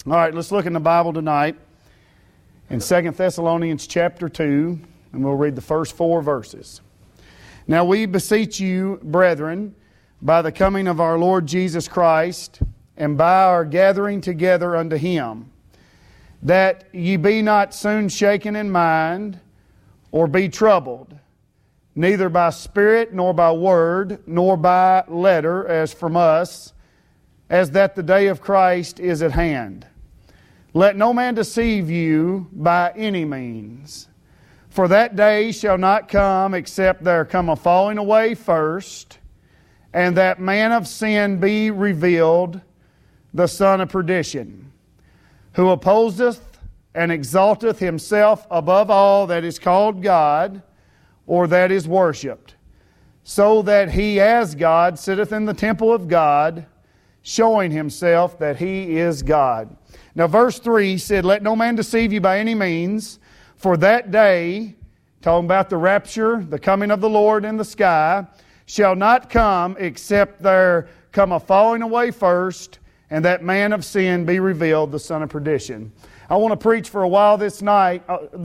All right, let's look in the Bible tonight in 2 Thessalonians chapter 2, and we'll read the first 4 verses. Now we beseech you, brethren, by the coming of our Lord Jesus Christ, and by our gathering together unto Him, that ye be not soon shaken in mind, or be troubled, neither by spirit, nor by word, nor by letter, as from us, as that the day of Christ is at hand. Let no man deceive you by any means. For that day shall not come, except there come a falling away first, and that man of sin be revealed, the son of perdition, who opposeth and exalteth himself above all that is called God, or that is worshipped, so that he as God sitteth in the temple of God, showing himself that he is God. Now verse 3 said, let no man deceive you by any means, for that day, talking about the rapture, the coming of the Lord in the sky, shall not come except there come a falling away first, and that man of sin be revealed, the son of perdition. I want to preach for a while this night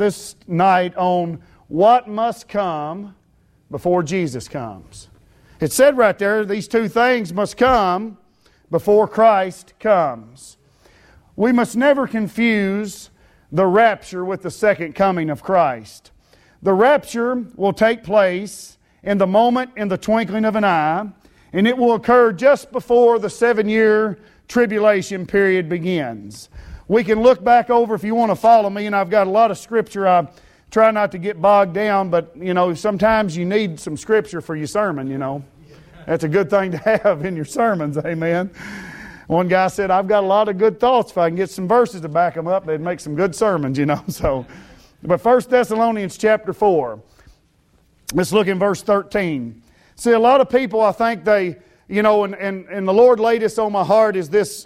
on what must come before Jesus comes. It said right there, these 2 things must come before Christ comes. We must never confuse the rapture with the second coming of Christ. The rapture will take place in the moment, in the twinkling of an eye, and it will occur just before the 7-year tribulation period begins. We can look back over, if you want to follow me, and I've got a lot of scripture. I try not to get bogged down, but sometimes you need some scripture for your sermon, That's a good thing to have in your sermons, amen. One guy said, I've got a lot of good thoughts. If I can get some verses to back them up, they'd make some good sermons, So, but 1 Thessalonians chapter 4, let's look in verse 13. See, a lot of people, I think they, and the Lord laid this on my heart, is this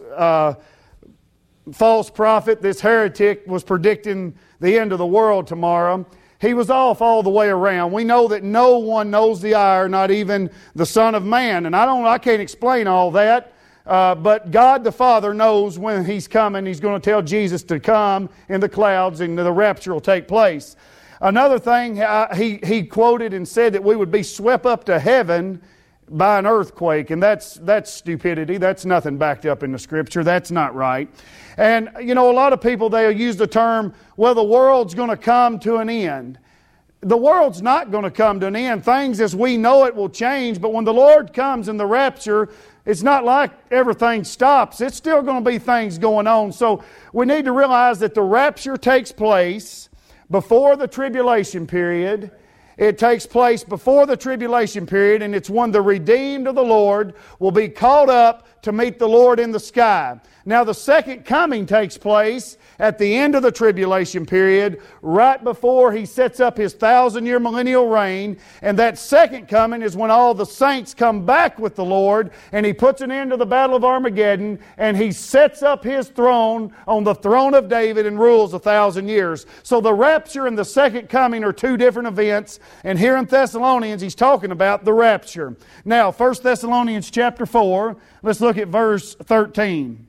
false prophet, this heretic was predicting the end of the world tomorrow. He was off all the way around. We know that no one knows the hour, not even the Son of Man. And I can't explain all that. But God the Father knows when He's coming. He's going to tell Jesus to come in the clouds and the rapture will take place. Another thing, he quoted and said that we would be swept up to heaven by an earthquake. And that's stupidity. That's nothing backed up in the Scripture. That's not right. And, a lot of people, they'll use the term, well, the world's going to come to an end. The world's not going to come to an end. Things as we know it will change, but when the Lord comes in the rapture, it's not like everything stops. It's still going to be things going on. So we need to realize that the rapture takes place before the tribulation period. It takes place before the tribulation period, and it's when the redeemed of the Lord will be caught up to meet the Lord in the sky. Now the second coming takes place at the end of the tribulation period, right before He sets up His 1,000-year millennial reign. And that second coming is when all the saints come back with the Lord, and He puts an end to the battle of Armageddon, and He sets up His throne on the throne of David and rules 1,000 years. So the rapture and the second coming are 2 different events. And here in Thessalonians, he's talking about the rapture. Now, 1 Thessalonians chapter 4, let's look at verse 13.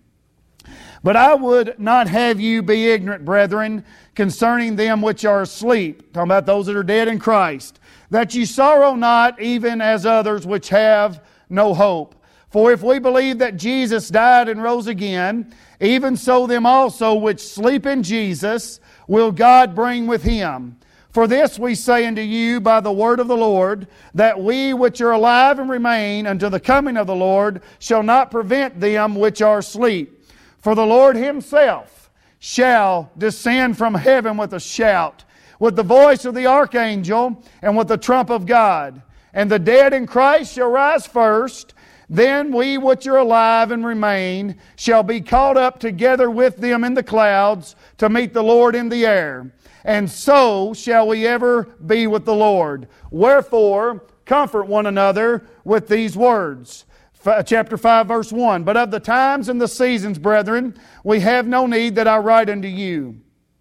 But I would not have you be ignorant, brethren, concerning them which are asleep, talking about those that are dead in Christ, that ye sorrow not, even as others which have no hope. For if we believe that Jesus died and rose again, even so them also which sleep in Jesus will God bring with Him. For this we say unto you by the word of the Lord, that we which are alive and remain unto the coming of the Lord shall not prevent them which are asleep. For the Lord Himself shall descend from heaven with a shout, with the voice of the archangel, and with the trump of God. And the dead in Christ shall rise first. Then we which are alive and remain shall be caught up together with them in the clouds to meet the Lord in the air. And so shall we ever be with the Lord. Wherefore, comfort one another with these words. Chapter 5, verse 1. But of the times and the seasons, brethren, we have no need that I write unto you.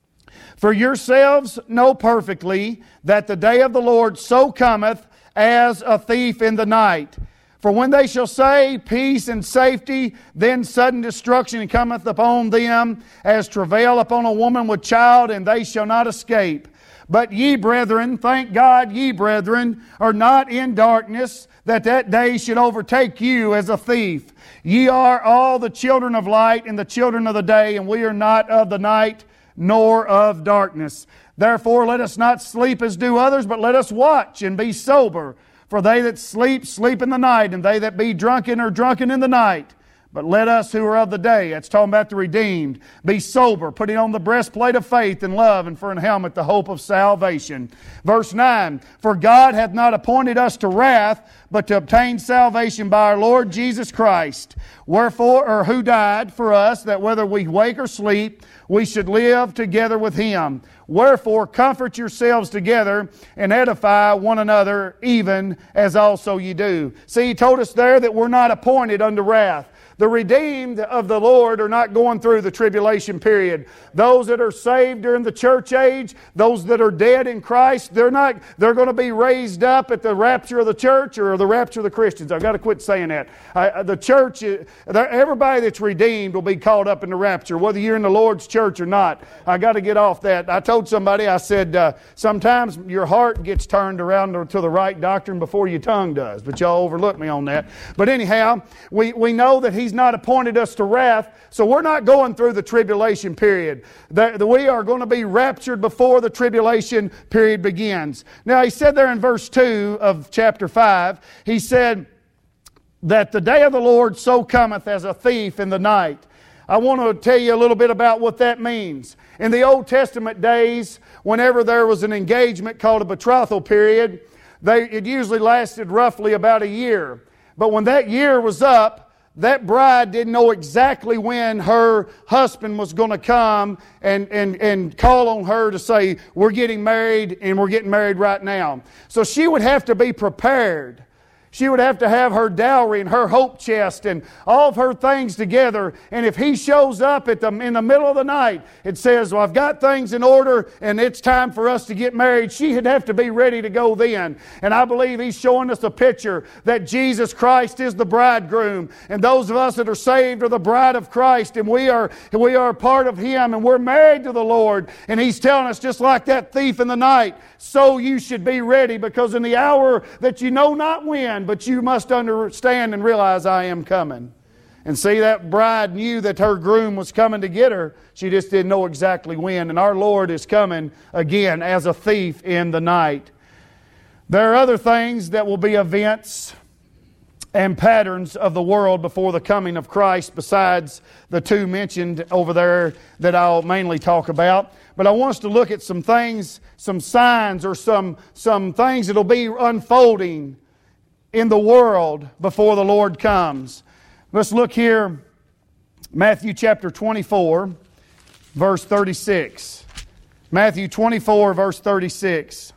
For yourselves know perfectly that the day of the Lord so cometh as a thief in the night. For when they shall say, peace and safety, then sudden destruction cometh upon them, as travail upon a woman with child, and they shall not escape. But ye, brethren, thank God, ye, brethren, are not in darkness, that day should overtake you as a thief. Ye are all the children of light and the children of the day, and we are not of the night, nor of darkness. Therefore let us not sleep as do others, but let us watch and be sober. For they that sleep, sleep in the night, and they that be drunken are drunken in the night. But let us who are of the day, that's talking about the redeemed, be sober, putting on the breastplate of faith and love, and for an helmet the hope of salvation. Verse 9, for God hath not appointed us to wrath, but to obtain salvation by our Lord Jesus Christ. Wherefore, or who died for us, that whether we wake or sleep, we should live together with Him. Wherefore, comfort yourselves together and edify one another, even as also ye do. See, He told us there that we're not appointed unto wrath. The redeemed of the Lord are not going through the tribulation period. Those that are saved during the church age, those that are dead in Christ, they're going to be raised up at the rapture of the church or the rapture of the Christians. I've got to quit saying that. The church, everybody that's redeemed will be caught up in the rapture, whether you're in the Lord's church or not. I got to get off that. I told somebody, I said, sometimes your heart gets turned around to the right doctrine before your tongue does, but y'all overlook me on that. But anyhow, we know that He's not appointed us to wrath, so we're not going through the tribulation period. We are going to be raptured before the tribulation period begins. Now, He said there in verse 2 of chapter 5, He said that the day of the Lord so cometh as a thief in the night. I want to tell you a little bit about what that means. In the Old Testament days, whenever there was an engagement called a betrothal period, it usually lasted roughly about a year. But when that year was up, that bride didn't know exactly when her husband was going to come and call on her to say, we're getting married and we're getting married right now. So she would have to be prepared. She would have to have her dowry and her hope chest and all of her things together. And if he shows up in the middle of the night, it says, well, I've got things in order and it's time for us to get married. She would have to be ready to go then. And I believe He's showing us a picture that Jesus Christ is the bridegroom. And those of us that are saved are the bride of Christ. And we are part of Him and we're married to the Lord. And He's telling us, just like that thief in the night, so you should be ready, because in the hour that you know not when, but you must understand and realize I am coming. And see, that bride knew that her groom was coming to get her. She just didn't know exactly when. And our Lord is coming again as a thief in the night. There are other things that will be events and patterns of the world before the coming of Christ besides the two mentioned over there that I'll mainly talk about. But I want us to look at some things, some signs or some things that will be unfolding in the world before the Lord comes. Let's look here, Matthew chapter 24, verse 36. Matthew 24, verse 36.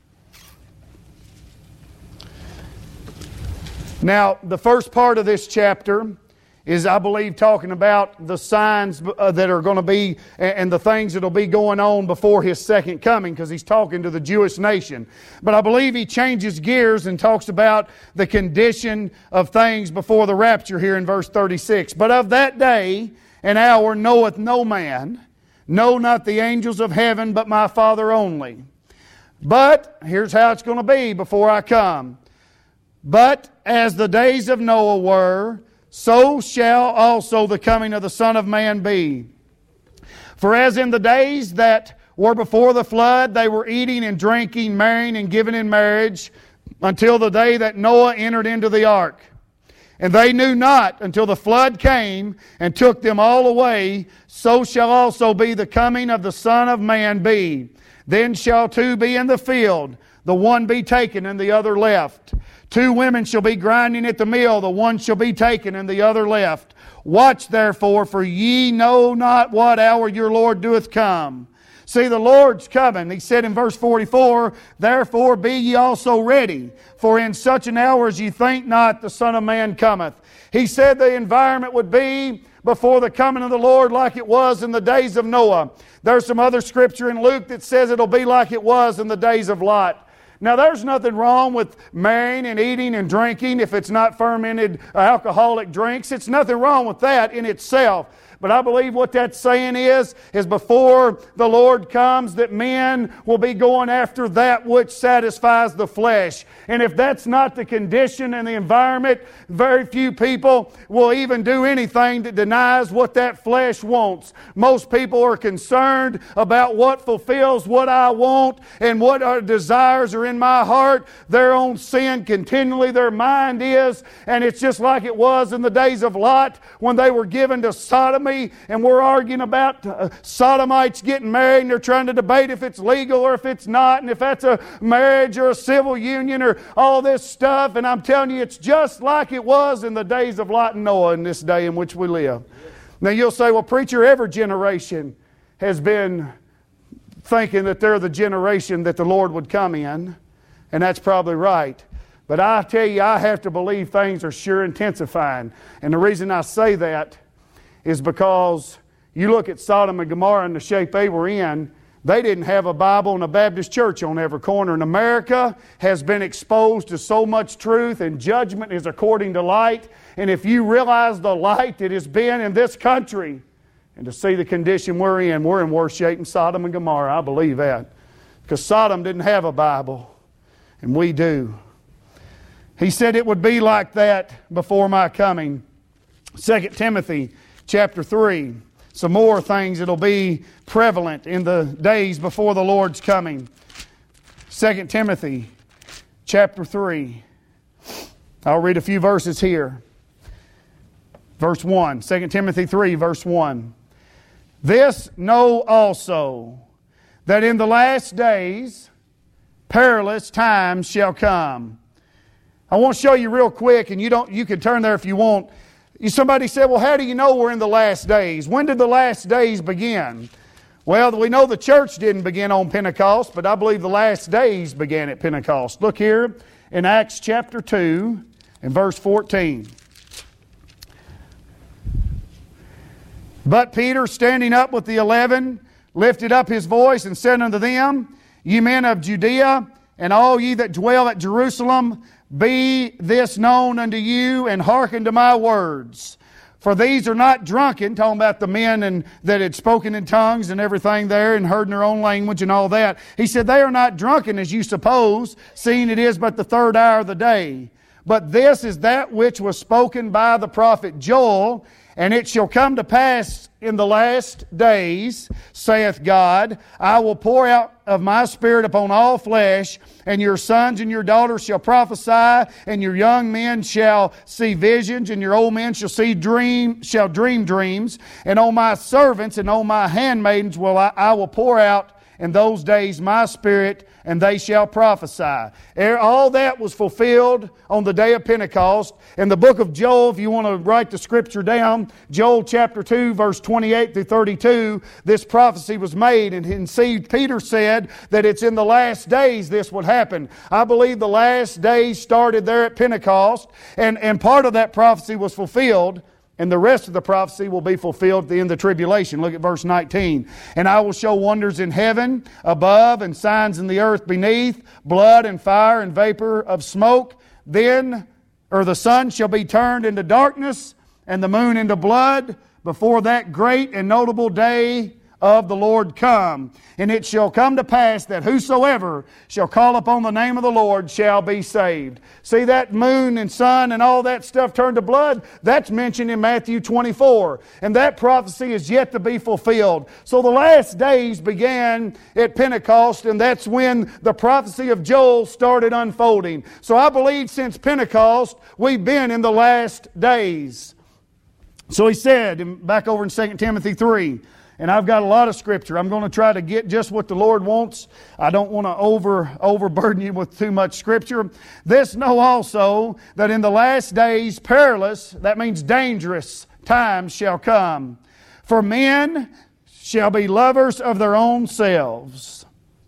Now, the first part of this chapter is, I believe, talking about the signs that are going to be and the things that will be going on before His second coming, because He's talking to the Jewish nation. But I believe He changes gears and talks about the condition of things before the rapture here in verse 36. But of that day and hour knoweth no man, no, not the angels of heaven, but my Father only. But, here's how it's going to be before I come. But as the days of Noah were, so shall also the coming of the Son of Man be. For as in the days that were before the flood, they were eating and drinking, marrying and giving in marriage, until the day that Noah entered into the ark. And they knew not until the flood came and took them all away, so shall also be the coming of the Son of Man be. Then shall two be in the field, the one be taken and the other left. Two women shall be grinding at the mill, the one shall be taken and the other left. Watch therefore, for ye know not what hour your Lord doeth come. See, the Lord's coming. He said in verse 44, therefore be ye also ready, for in such an hour as ye think not, the Son of Man cometh. He said the environment would be before the coming of the Lord like it was in the days of Noah. There's some other scripture in Luke that says it'll be like it was in the days of Lot. Now, there's nothing wrong with marrying and eating and drinking if it's not fermented alcoholic drinks. It's nothing wrong with that in itself. But I believe what that's saying is before the Lord comes, that men will be going after that which satisfies the flesh. And if that's not the condition and the environment, very few people will even do anything that denies what that flesh wants. Most people are concerned about what fulfills what I want and what our desires are in my heart. Their own sin continually, their mind is. And it's just like it was in the days of Lot when they were given to sodomy. And we're arguing about sodomites getting married, and they're trying to debate if it's legal or if it's not, and if that's a marriage or a civil union or all this stuff. And I'm telling you, it's just like it was in the days of Lot and Noah in this day in which we live. Now you'll say, well, preacher, every generation has been thinking that they're the generation that the Lord would come in, and that's probably right. But I tell you, I have to believe things are sure intensifying. And the reason I say that is because you look at Sodom and Gomorrah in the shape they were in, they didn't have a Bible and a Baptist church on every corner. And America has been exposed to so much truth, and judgment is according to light. And if you realize the light that has been in this country, and to see the condition we're in worse shape than Sodom and Gomorrah. I believe that. Because Sodom didn't have a Bible, and we do. He said it would be like that before my coming. 2 Timothy chapter 3. Some more things that'll be prevalent in the days before the Lord's coming. 2 Timothy chapter 3. I'll read a few verses here. Verse 1. 2 Timothy 3, verse 1. This know also, that in the last days perilous times shall come. I want to show you real quick, and you can turn there if you want. Somebody said, well, how do you know we're in the last days? When did the last days begin? Well, we know the church didn't begin on Pentecost, but I believe the last days began at Pentecost. Look here in Acts chapter 2 and verse 14. But Peter, standing up with the 11, lifted up his voice and said unto them, Ye men of Judea, and all ye that dwell at Jerusalem, be this known unto you, and hearken to my words. For these are not drunken, talking about the men that had spoken in tongues and everything there, and heard in their own language and all that. He said, they are not drunken as you suppose, seeing it is but the third hour of the day. But this is that which was spoken by the prophet Joel, and it shall come to pass in the last days, saith God, I will pour out of my Spirit upon all flesh, and your sons and your daughters shall prophesy, and your young men shall see visions, and your old men shall dream dreams, and on my servants and on my handmaidens I will pour out in those days my Spirit, and they shall prophesy. All that was fulfilled on the day of Pentecost. In the book of Joel, if you want to write the scripture down, Joel chapter 2, verse 28 through 32, this prophecy was made. And see, Peter said that it's in the last days this would happen. I believe the last days started there at Pentecost, and part of that prophecy was fulfilled. And the rest of the prophecy will be fulfilled at the end of the tribulation. Look at verse 19. And I will show wonders in heaven above, and signs in the earth beneath, blood and fire and vapor of smoke. Then the sun shall be turned into darkness, and the moon into blood, before that great and notable day of the Lord come. And it shall come to pass that whosoever shall call upon the name of the Lord shall be saved. See that moon and sun and all that stuff turned to blood? That's mentioned in Matthew 24. And that prophecy is yet to be fulfilled. So the last days began at Pentecost, and that's when the prophecy of Joel started unfolding. So I believe since Pentecost, we've been in the last days. So he said, back over in 2 Timothy 3, and I've got a lot of scripture. I'm going to try to get just what the Lord wants. I don't want to overburden you with too much scripture. This know also that in the last days perilous, that means dangerous, times shall come. For men shall be lovers of their own selves,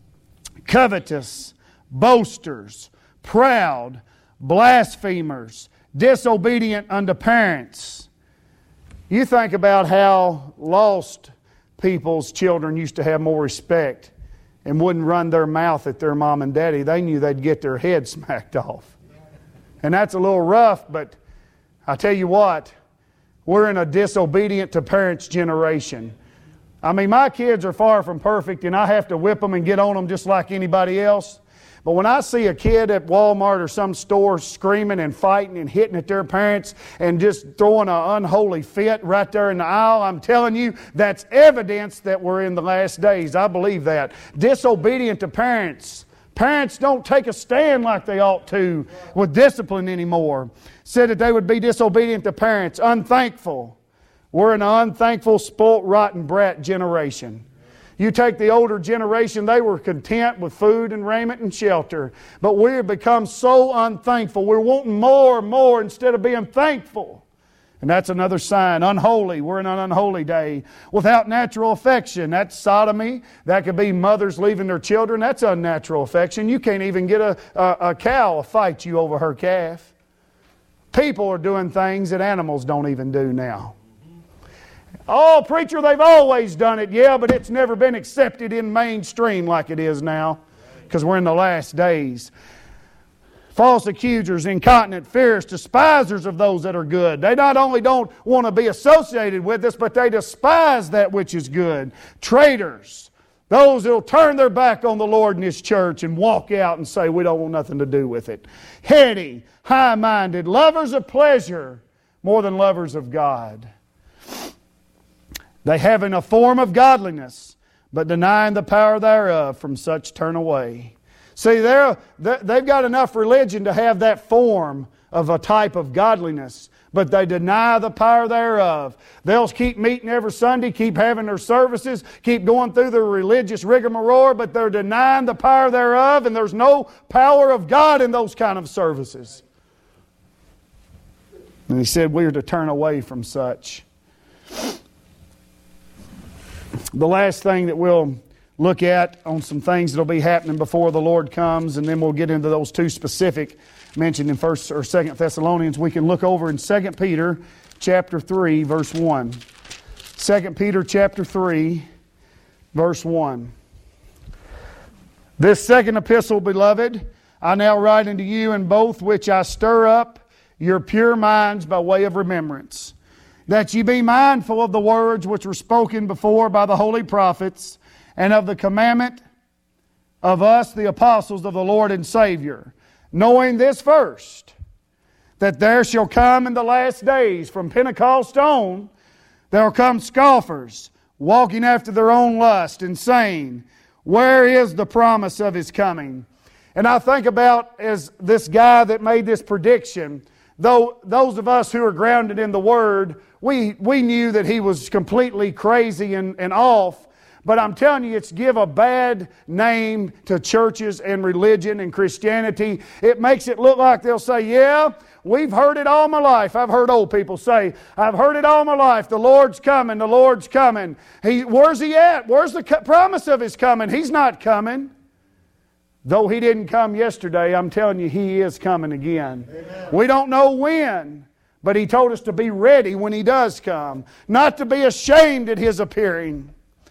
covetous, boasters, proud, blasphemers, disobedient unto parents. You think about how lost people's children used to have more respect and wouldn't run their mouth at their mom and daddy. They knew they'd get their head smacked off. And that's a little rough, but I tell you what, we're in a disobedient to parents generation. I mean, my kids are far from perfect, and I have to whip them and get on them just like anybody else. But when I see a kid at Walmart or some store screaming and fighting and hitting at their parents and just throwing an unholy fit right there in the aisle, I'm telling you, that's evidence that we're in the last days. I believe that. Disobedient to parents. Parents don't take a stand like they ought to with discipline anymore. Said that they would be disobedient to parents. Unthankful. We're an unthankful, spoilt, rotten brat generation. You take the older generation, they were content with food and raiment and shelter. But we have become so unthankful. We're wanting more and more instead of being thankful. And that's another sign. Unholy. We're in an unholy day. Without natural affection. That's sodomy. That could be mothers leaving their children. That's unnatural affection. You can't even get a cow to fight you over her calf. People are doing things that animals don't even do now. Oh, preacher, they've always done it. Yeah, but it's never been accepted in mainstream like it is now, because we're in the last days. False accusers, incontinent, fierce, despisers of those that are good. They not only don't want to be associated with us, but they despise that which is good. Traitors, those that will turn their back on the Lord and His church and walk out and say, we don't want nothing to do with it. Heady, high-minded, lovers of pleasure more than lovers of God. They having a form of godliness, but denying the power thereof, from such turn away. See, they've got enough religion to have that form of a type of godliness, but they deny the power thereof. They'll keep meeting every Sunday, keep having their services, keep going through their religious rigmarole, but they're denying the power thereof, and there's no power of God in those kind of services. And He said we are to turn away from such. The last thing that we'll look at on some things that will be happening before the Lord comes, and then we'll get into those two specific mentioned in 1st or 2nd Thessalonians. We can look over in 2 Peter chapter 3, verse 1. 2 Peter chapter 3, verse 1. This second epistle, beloved, I now write unto you, in both which I stir up your pure minds by way of remembrance, that ye be mindful of the words which were spoken before by the holy prophets, and of the commandment of us, the apostles of the Lord and Savior, knowing this first, that there shall come in the last days, from Pentecost on, there will come scoffers, walking after their own lust, and saying, where is the promise of His coming? And I think about, as this guy that made this prediction, though those of us who are grounded in the Word, we knew that he was completely crazy and off. But I'm telling you, it's give a bad name to churches and religion and Christianity. It makes it look like they'll say, yeah, we've heard it all my life. I've heard old people say, I've heard it all my life. The Lord's coming. The Lord's coming. Where's He at? Where's the promise of His coming? He's not coming. Though He didn't come yesterday, I'm telling you, He is coming again. Amen. We don't know when, but He told us to be ready when He does come. Not to be ashamed at His appearing.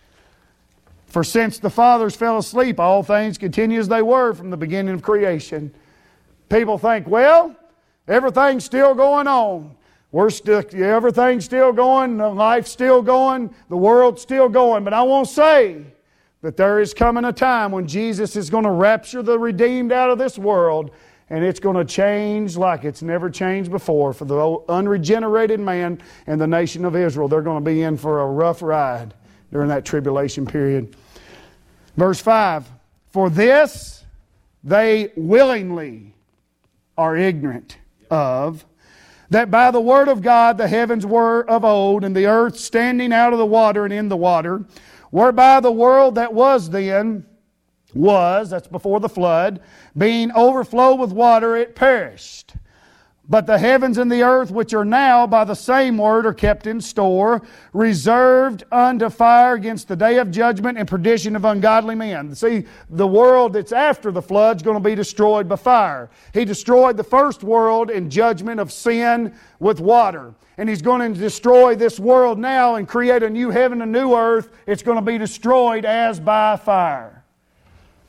For since the fathers fell asleep, all things continue as they were from the beginning of creation. People think, well, everything's still going on. Everything's still going, life's still going, the world's still going. But I won't say that there is coming a time when Jesus is going to rapture the redeemed out of this world, and it's going to change like it's never changed before for the unregenerated man and the nation of Israel. They're going to be in for a rough ride during that tribulation period. Verse 5, for this they willingly are ignorant of, that by the word of God the heavens were of old, and the earth standing out of the water and in the water, whereby the world that was then was, that's before the flood, being overflowed with water, it perished. But the heavens and the earth, which are now by the same word, are kept in store, reserved unto fire against the day of judgment and perdition of ungodly men. See, the world that's after the flood is going to be destroyed by fire. He destroyed the first world in judgment of sin with water. And He's going to destroy this world now and create a new heaven and new earth. It's going to be destroyed as by fire.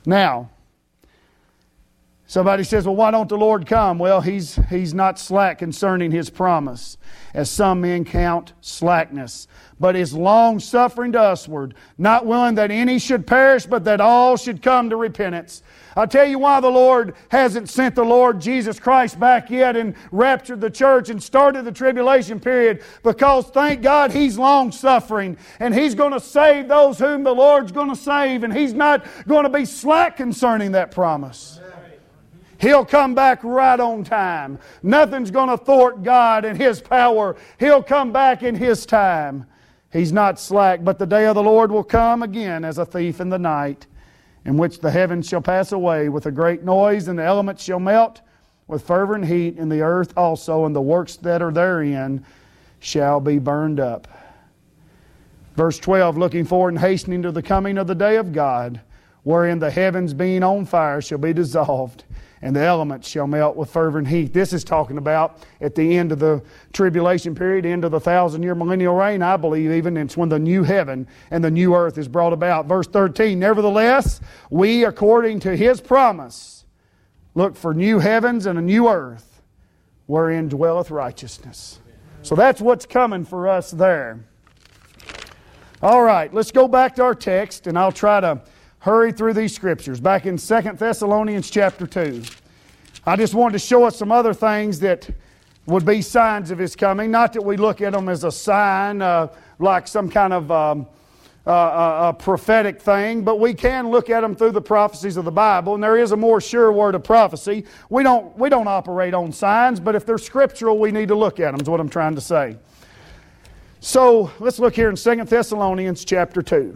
Now, somebody says, well, why don't the Lord come? Well, He's not slack concerning His promise, as some men count slackness, but is long-suffering to usward, not willing that any should perish, but that all should come to repentance. I'll tell you why the Lord hasn't sent the Lord Jesus Christ back yet and raptured the church and started the tribulation period, because thank God He's long-suffering, and He's going to save those whom the Lord's going to save, and He's not going to be slack concerning that promise. He'll come back right on time. Nothing's going to thwart God and His power. He'll come back in His time. He's not slack, but the day of the Lord will come again as a thief in the night, in which the heavens shall pass away with a great noise, and the elements shall melt with fervent heat, and the earth also, and the works that are therein shall be burned up. Verse 12, looking forward and hastening to the coming of the day of God, wherein the heavens being on fire shall be dissolved, and the elements shall melt with fervent heat. This is talking about at the end of the tribulation period, end of the 1,000-year millennial reign, I believe even. It's when the new heaven and the new earth is brought about. Verse 13, nevertheless, we, according to His promise, look for new heavens and a new earth, wherein dwelleth righteousness. So that's what's coming for us there. All right, let's go back to our text, and I'll try to hurry through these scriptures. Back in 2 Thessalonians chapter 2. I just wanted to show us some other things that would be signs of His coming. Not that we look at them as a sign, like some kind of a prophetic thing, but we can look at them through the prophecies of the Bible, and there is a more sure word of prophecy. We don't operate on signs, but if they're scriptural, we need to look at them, is what I'm trying to say. So, let's look here in 2 Thessalonians chapter 2.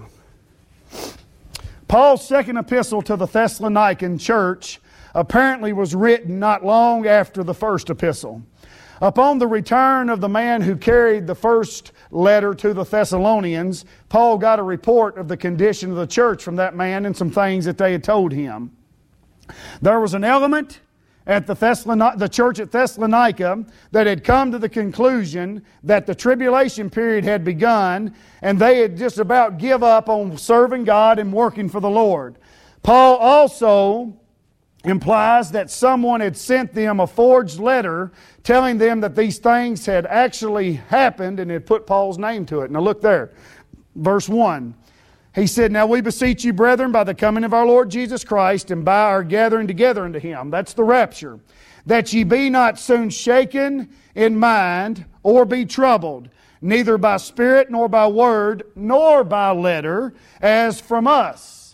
Paul's second epistle to the Thessalonican church apparently was written not long after the first epistle. Upon the return of the man who carried the first letter to the Thessalonians, Paul got a report of the condition of the church from that man and some things that they had told him. There was an element at the church at Thessalonica that had come to the conclusion that the tribulation period had begun, and they had just about give up on serving God and working for the Lord. Paul also implies that someone had sent them a forged letter telling them that these things had actually happened, and had put Paul's name to it. Now look there, verse 1. He said, now we beseech you, brethren, by the coming of our Lord Jesus Christ, and by our gathering together unto Him, that's the rapture, that ye be not soon shaken in mind, or be troubled, neither by spirit, nor by word, nor by letter, as from us.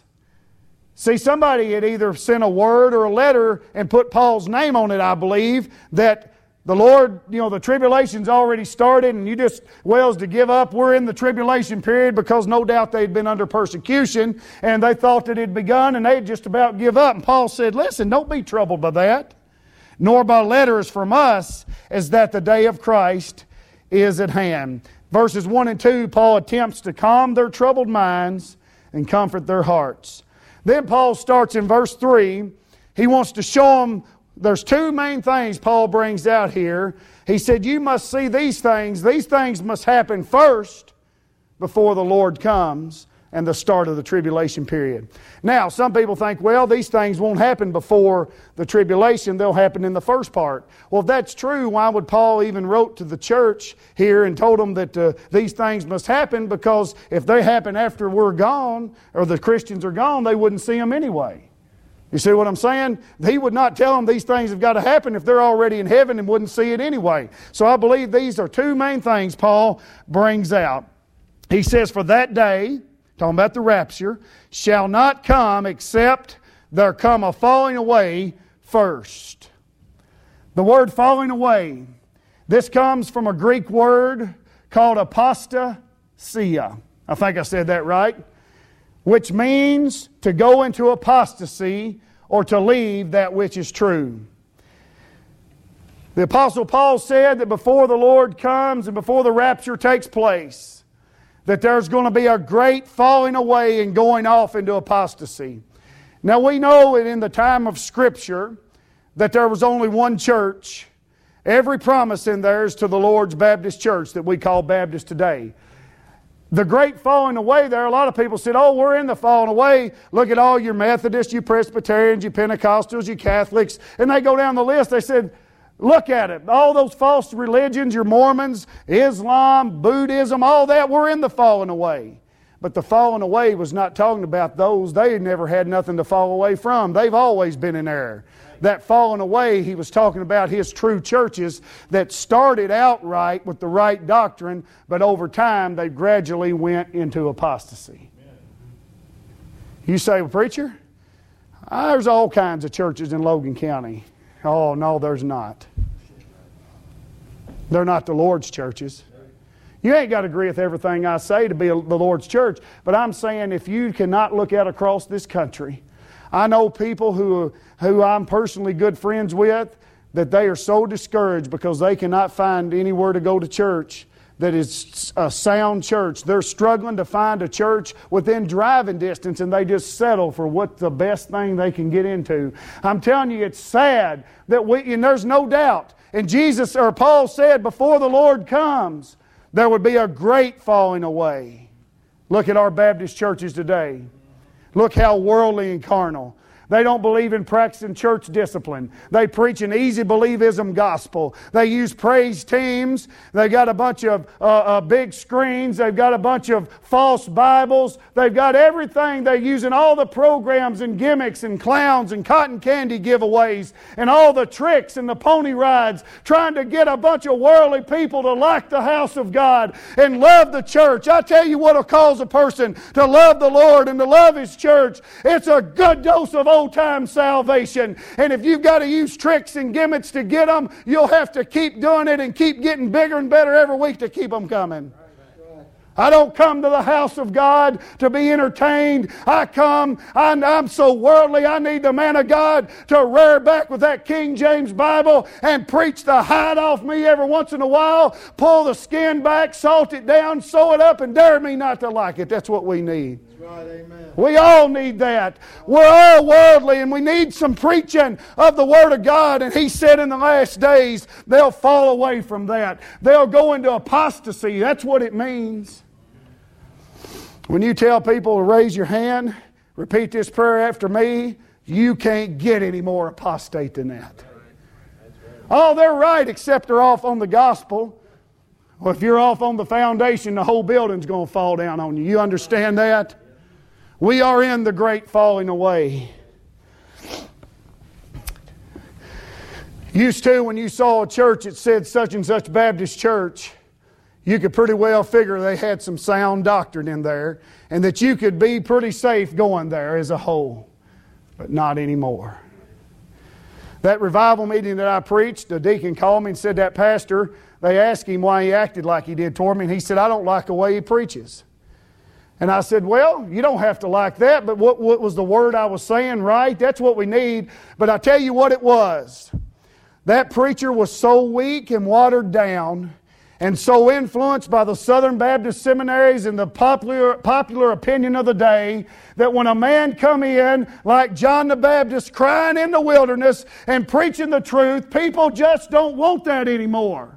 See, somebody had either sent a word or a letter and put Paul's name on it, I believe, that the Lord, the tribulation's already started, and you just, to give up. We're in the tribulation period, because no doubt they'd been under persecution, and they thought that it had begun, and they'd just about give up. And Paul said, listen, don't be troubled by that, nor by letters from us, as that the day of Christ is at hand. Verses 1 and 2, Paul attempts to calm their troubled minds and comfort their hearts. Then Paul starts in verse 3. He wants to show them there's two main things Paul brings out here. He said, you must see these things. These things must happen first before the Lord comes and the start of the tribulation period. Now, some people think, these things won't happen before the tribulation. They'll happen in the first part. Well, if that's true, why would Paul even wrote to the church here and told them that these things must happen? Because if they happen after we're gone, or the Christians are gone, they wouldn't see them anyway. You see what I'm saying? He would not tell them these things have got to happen if they're already in heaven and wouldn't see it anyway. So I believe these are two main things Paul brings out. He says, for that day, talking about the rapture, shall not come except there come a falling away first. The word falling away, this comes from a Greek word called apostasia. I think I said that right. Which means to go into apostasy, or to leave that which is true. The Apostle Paul said that before the Lord comes and before the rapture takes place, that there's going to be a great falling away and going off into apostasy. Now we know that in the time of Scripture that there was only one church. Every promise in there is to the Lord's Baptist Church that we call Baptist today. The great falling away there, a lot of people said, oh, we're in the falling away. Look at all your Methodists, you Presbyterians, you Pentecostals, you Catholics. And they go down the list. They said, look at it. All those false religions, your Mormons, Islam, Buddhism, all that, we're in the falling away. But the falling away was not talking about those. They never had nothing to fall away from. They've always been in error. That falling away, he was talking about his true churches that started out right with the right doctrine, but over time they gradually went into apostasy. Amen. You say, well, preacher, there's all kinds of churches in Logan County. Oh, no, there's not. They're not the Lord's churches. You ain't got to agree with everything I say to be the Lord's church, but I'm saying if you cannot look out across this country, I know people who I'm personally good friends with, that they are so discouraged because they cannot find anywhere to go to church that is a sound church. They're struggling to find a church within driving distance, and they just settle for what the best thing they can get into. I'm telling you, it's sad that and there's no doubt. And Jesus, or Paul said, before the Lord comes, there would be a great falling away. Look at our Baptist churches today. Look how worldly and carnal. They don't believe in practicing church discipline. They preach an easy believism gospel. They use praise teams. They got a bunch of big screens. They've got a bunch of false Bibles. They've got everything. They're using all the programs and gimmicks and clowns and cotton candy giveaways and all the tricks and the pony rides, trying to get a bunch of worldly people to like the house of God and love the church. I tell you what will cause a person to love the Lord and to love His church. It's a good dose of old-time salvation. And if you've got to use tricks and gimmicks to get them, you'll have to keep doing it and keep getting bigger and better every week to keep them coming. I don't come to the house of God to be entertained. I'm so worldly, I need the man of God to rear back with that King James Bible and preach the hide off me every once in a while, pull the skin back, salt it down, sew it up, and dare me not to like it. That's what we need. Right, amen. We all need that. We're all worldly, and we need some preaching of the Word of God. And He said in the last days, they'll fall away from that. They'll go into apostasy. That's what it means. When you tell people to raise your hand, repeat this prayer after me, you can't get any more apostate than that. Oh, they're right, except they're off on the gospel. Well, if you're off on the foundation, the whole building's going to fall down on you. You understand that? We are in the great falling away. Used to, when you saw a church that said such and such Baptist church, you could pretty well figure they had some sound doctrine in there and that you could be pretty safe going there as a whole. But not anymore. That revival meeting that I preached, the deacon called me and said that pastor, they asked him why he acted like he did toward me, and he said, I don't like the way he preaches. And I said, well, you don't have to like that, but what was the word I was saying, right? That's what we need. But I tell you what it was. That preacher was so weak and watered down and so influenced by the Southern Baptist seminaries and the popular opinion of the day that when a man come in like John the Baptist crying in the wilderness and preaching the truth, people just don't want that anymore.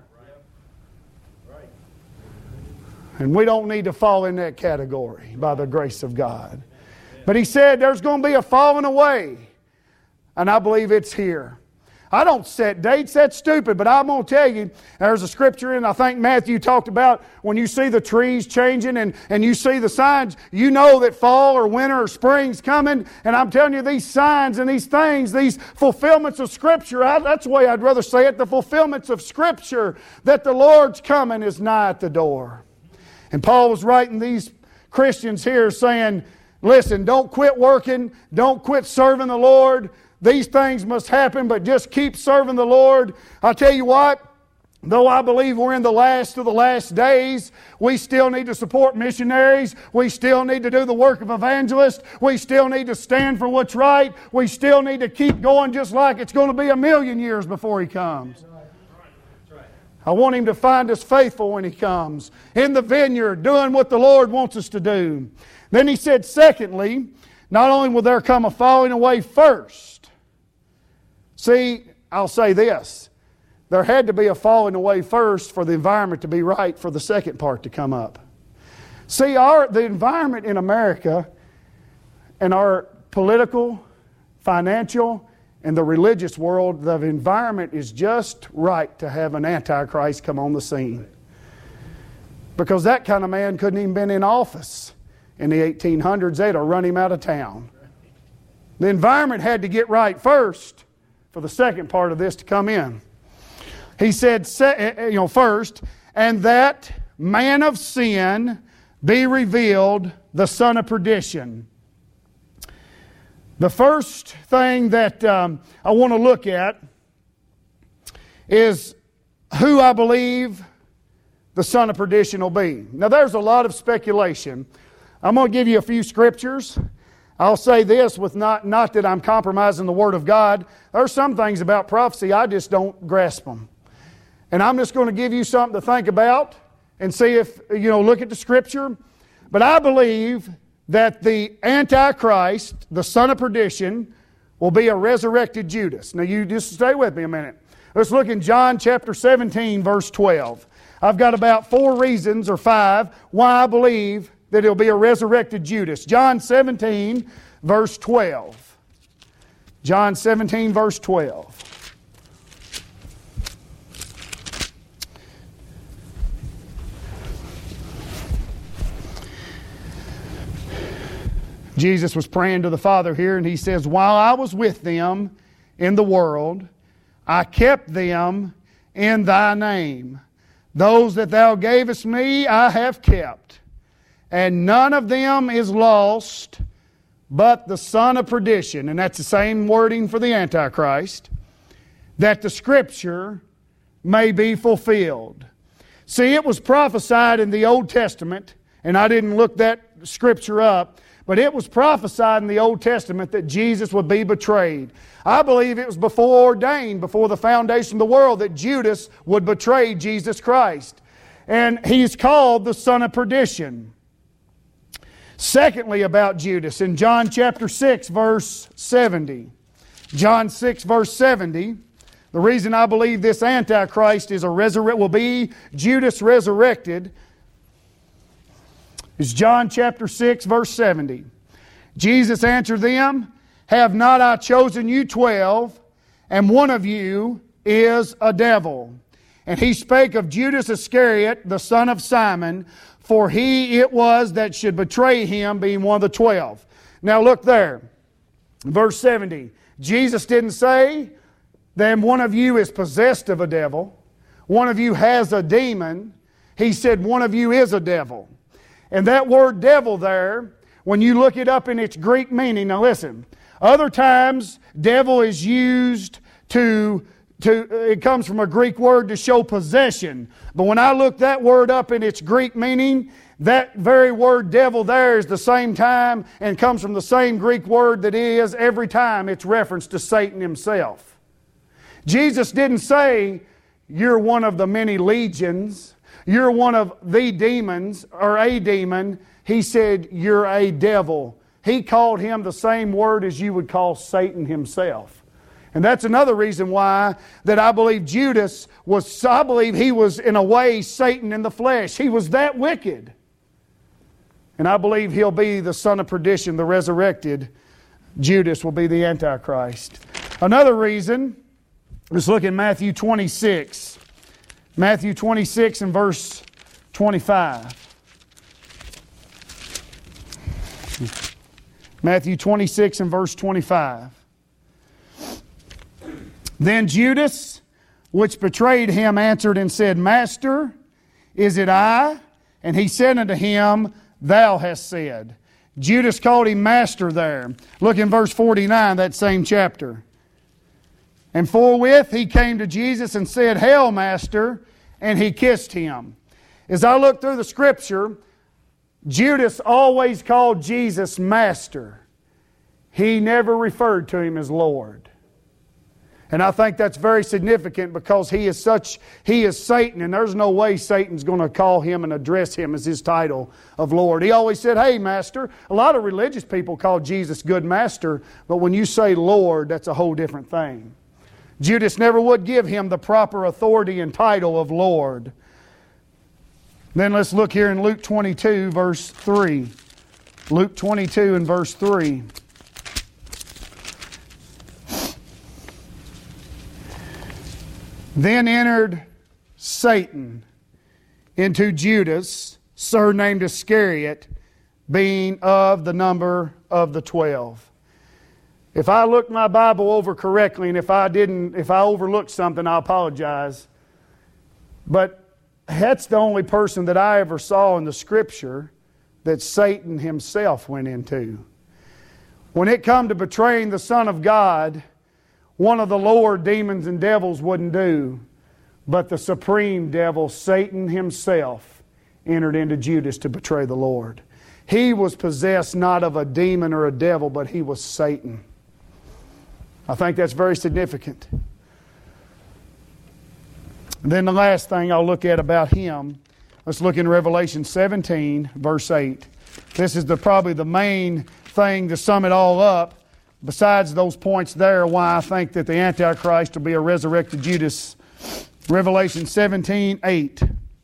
And we don't need to fall in that category by the grace of God. But he said there's going to be a falling away. And I believe it's here. I don't set dates, that's stupid, but I'm going to tell you, there's a scripture in, I think Matthew talked about, when you see the trees changing and you see the signs, you know that fall or winter or spring's coming. And I'm telling you, these signs and these things, these fulfillments of Scripture, that's the way I'd rather say it, the fulfillments of Scripture, that the Lord's coming is nigh at the door. And Paul was writing these Christians here saying, listen, don't quit working, don't quit serving the Lord. These things must happen, but just keep serving the Lord. I tell you what, though I believe we're in the last of the last days, we still need to support missionaries. We still need to do the work of evangelists. We still need to stand for what's right. We still need to keep going just like it's going to be 1,000,000 years before He comes. I want Him to find us faithful when He comes, in the vineyard, doing what the Lord wants us to do. Then he said, secondly, not only will there come a falling away first. See, I'll say this. There had to be a falling away first for the environment to be right for the second part to come up. See, the environment in America and our political, financial, and the religious world, the environment is just right to have an Antichrist come on the scene. Because that kind of man couldn't even been in office in the 1800s. They'd have run him out of town. The environment had to get right first for the second part of this to come in. He said, first, and that man of sin be revealed, the son of perdition. The first thing that I want to look at is who I believe the son of perdition will be. Now there's a lot of speculation. I'm going to give you a few scriptures. I'll say this with not that I'm compromising the Word of God. There's some things about prophecy I just don't grasp them. And I'm just going to give you something to think about and see if, look at the Scripture. But I believe that the Antichrist, the son of perdition, will be a resurrected Judas. Now you just stay with me a minute. Let's look in John chapter 17, verse 12. I've got about 4 reasons or 5 why I believe that he'll be a resurrected Judas. John 17, verse 12. John 17, verse 12. Jesus was praying to the Father here, and He says, while I was with them in the world, I kept them in Thy name. Those that Thou gavest me, I have kept. And none of them is lost, but the son of perdition. And that's the same wording for the Antichrist. That the Scripture may be fulfilled. See, it was prophesied in the Old Testament, and I didn't look that Scripture up, but it was prophesied in the Old Testament that Jesus would be betrayed. I believe it was ordained before the foundation of the world that Judas would betray Jesus Christ. And he's called the son of perdition. Secondly, about Judas, in John chapter 6, verse 70. John 6, verse 70. The reason I believe this Antichrist is will be Judas resurrected is John chapter 6, verse 70. Jesus answered them, have not I chosen you 12, and one of you is a devil? And he spake of Judas Iscariot, the son of Simon, for he it was that should betray him, being one of the 12. Now look there, verse 70. Jesus didn't say, then one of you is possessed of a devil. One of you has a demon. He said one of you is a devil. And that word devil there, when you look it up in its Greek meaning, now listen, other times devil is used it comes from a Greek word to show possession. But when I look that word up in its Greek meaning, that very word devil there is the same time and comes from the same Greek word that is every time it's referenced to Satan himself. Jesus didn't say, you're one of the many legions. You're one of the demons, or a demon. He said, you're a devil. He called him the same word as you would call Satan himself. And that's another reason why that I believe Judas I believe he was in a way Satan in the flesh. He was that wicked. And I believe he'll be the son of perdition, the resurrected. Judas will be the Antichrist. Another reason, let's look at Matthew 26. Matthew 26 and verse 25. Matthew 26 and verse 25. Then Judas, which betrayed him, answered and said, Master, is it I? And he said unto him, Thou hast said. Judas called him Master there. Look in verse 49, that same chapter. And forthwith he came to Jesus and said, Hail, Master, and he kissed him. As I look through the Scripture, Judas always called Jesus Master. He never referred to him as Lord. And I think that's very significant because he is Satan, and there's no way Satan's going to call him and address him as his title of Lord. He always said, Hey, Master. A lot of religious people call Jesus good Master, but when you say Lord, that's a whole different thing. Judas never would give him the proper authority and title of Lord. Then let's look here in Luke 22, verse 3. Luke 22 and verse 3. Then entered Satan into Judas, surnamed Iscariot, being of the number of the 12. If I looked my Bible over correctly, and if I overlooked something, I apologize. But that's the only person that I ever saw in the Scripture that Satan himself went into. When it come to betraying the Son of God, one of the lower demons and devils wouldn't do, but the supreme devil, Satan himself, entered into Judas to betray the Lord. He was possessed not of a demon or a devil, but he was Satan. I think that's very significant. And then the last thing I'll look at about him, let's look in Revelation 17, verse 8. This is probably the main thing to sum it all up, besides those points there, why I think that the Antichrist will be a resurrected Judas. Revelation 17, 8.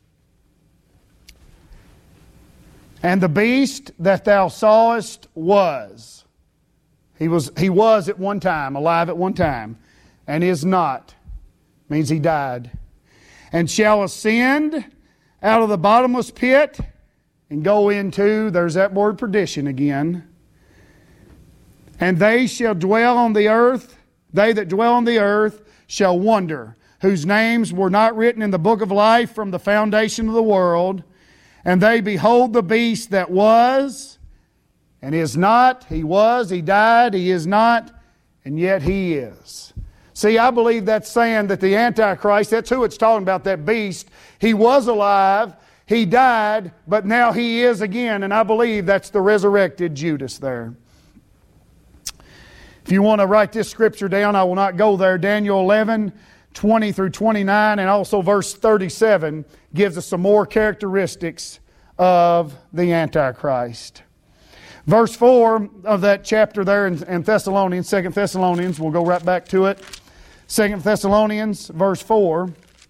And the beast that thou sawest was. He was at one time, alive at one time, and is not. Means he died. And shall ascend out of the bottomless pit and go into, there's that word perdition again. And they shall dwell on the earth, they that dwell on the earth shall wonder, whose names were not written in the book of life from the foundation of the world. And they behold the beast that was, and is not. He was, he died, he is not, and yet he is. See, I believe that's saying that the Antichrist, that's who it's talking about, that beast. He was alive, he died, but now he is again, and I believe that's the resurrected Judas there. If you want to write this scripture down, I will not go there. Daniel 11, 20 through 29, and also verse 37 gives us some more characteristics of the Antichrist. Verse 4 of that chapter there in Thessalonians, 2 Thessalonians, we'll go right back to it. 2 Thessalonians, verse 4.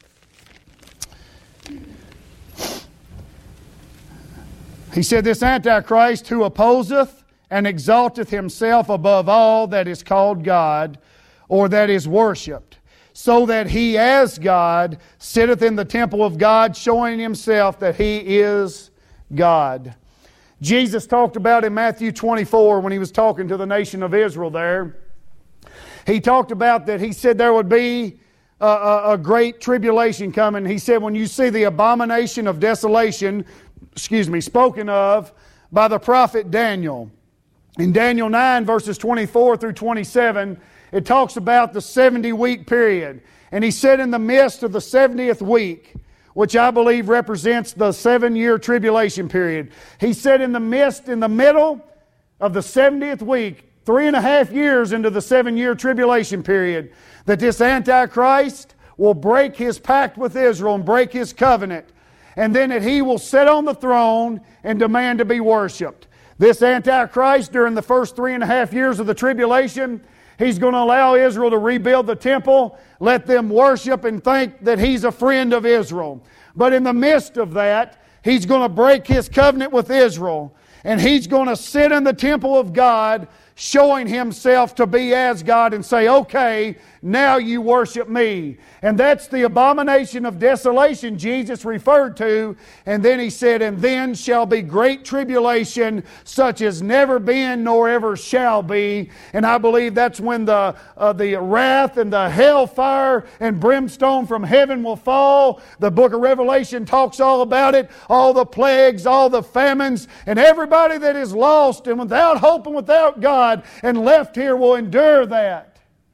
He said, this Antichrist who opposeth and exalteth himself above all that is called God, or that is worshipped, so that he as God sitteth in the temple of God, showing himself that he is God. Jesus talked about in Matthew 24 when he was talking to the nation of Israel there. He talked about that he said there would be a great tribulation coming. He said when you see the abomination of desolation, spoken of by the prophet Daniel. In Daniel 9 verses 24 through 27, it talks about the 70-week period. And he said in the midst of the 70th week, which I believe represents the 7-year tribulation period. He said in the middle of the 70th week, 3.5 years into the 7-year tribulation period, that this Antichrist will break his pact with Israel and break his covenant. And then that he will sit on the throne and demand to be worshipped. This Antichrist, during the first 3.5 years of the tribulation, he's going to allow Israel to rebuild the temple, let them worship and think that he's a friend of Israel. But in the midst of that, he's going to break his covenant with Israel. And he's going to sit in the temple of God, showing himself to be as God and say, okay, now you worship me. And that's the abomination of desolation Jesus referred to. And then he said, and then shall be great tribulation, such as never been nor ever shall be. And I believe that's when the wrath and the hellfire and brimstone from heaven will fall. The book of Revelation talks all about it. All the plagues, all the famines, and everybody that is lost and without hope and without God and left here will endure that.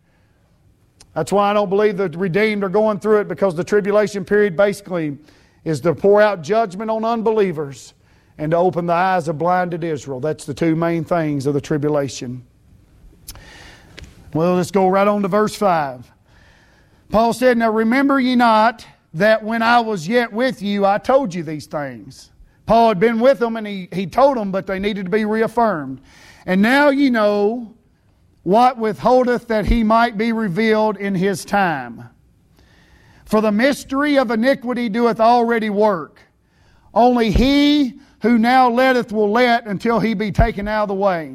That's why I don't believe the redeemed are going through it, because the tribulation period basically is to pour out judgment on unbelievers and to open the eyes of blinded Israel. That's the two main things of the tribulation. Well, let's go right on to verse 5. Paul said, now remember ye not that when I was yet with you, I told you these things. Paul had been with them and he told them, but they needed to be reaffirmed. And now ye know what withholdeth that he might be revealed in his time. For the mystery of iniquity doeth already work. Only he who now letteth will let until he be taken out of the way.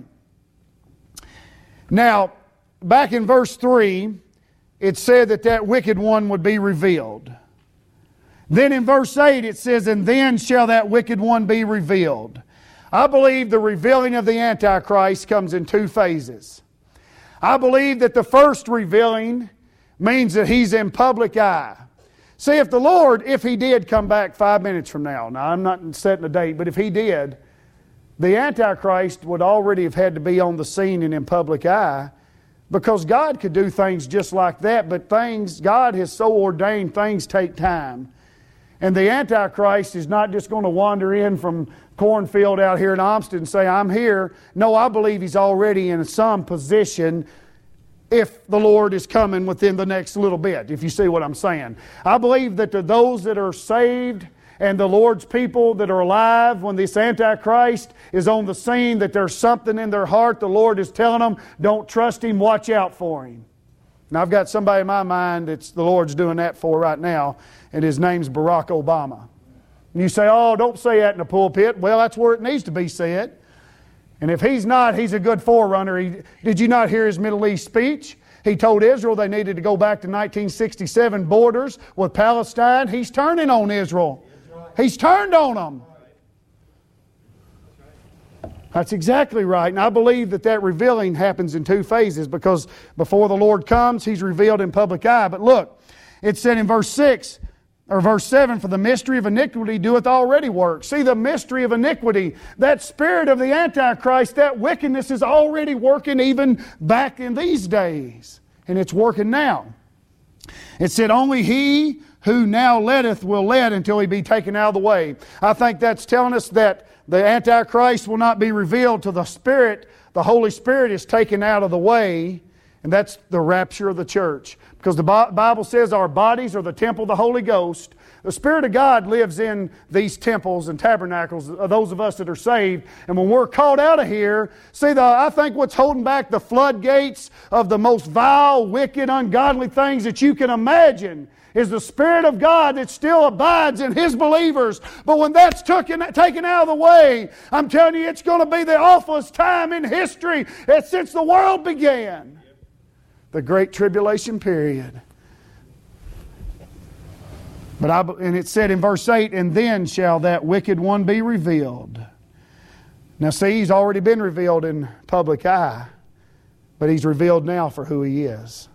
Now, back in verse 3, it said that wicked one would be revealed. Then in verse 8 it says, and then shall that wicked one be revealed. I believe the revealing of the Antichrist comes in two phases. I believe that the first revealing means that he's in public eye. See, if the Lord, if He did come back 5 minutes from now I'm not setting a date, but if He did, the Antichrist would already have had to be on the scene and in public eye, because God could do things just like that, but God has so ordained things take time. And the Antichrist is not just going to wander in from cornfield out here in Olmsted and say, I'm here. No, I believe he's already in some position if the Lord is coming within the next little bit, if you see what I'm saying. I believe that to those that are saved and the Lord's people that are alive, when this Antichrist is on the scene, that there's something in their heart, the Lord is telling them, don't trust him, watch out for him. Now I've got somebody in my mind that the Lord's doing that for right now, and his name's Barack Obama. And you say, oh, don't say that in the pulpit. Well, that's where it needs to be said. And if he's not, he's a good forerunner. Did you not hear his Middle East speech? He told Israel they needed to go back to 1967 borders with Palestine. He's turning on Israel. He's turned on them. That's exactly right. And I believe that revealing happens in two phases, because before the Lord comes, He's revealed in public eye. But look, it said in verse 6, or verse 7, for the mystery of iniquity doeth already work. See, the mystery of iniquity, that spirit of the Antichrist, that wickedness is already working even back in these days. And it's working now. It said, only he who now letteth will let until he be taken out of the way. I think that's telling us that the Antichrist will not be revealed till the Spirit, the Holy Spirit, is taken out of the way. And that's the rapture of the church. Because the Bible says our bodies are the temple of the Holy Ghost. The Spirit of God lives in these temples and tabernacles of those of us that are saved. And when we're called out of here, see, I think what's holding back the floodgates of the most vile, wicked, ungodly things that you can imagine is the Spirit of God that still abides in His believers. But when that's taken out of the way, I'm telling you, it's going to be the awfulest time in history since the world began. The Great Tribulation period. And it said in verse 8, and then shall that wicked one be revealed. Now see, he's already been revealed in public eye, but he's revealed now for who he is.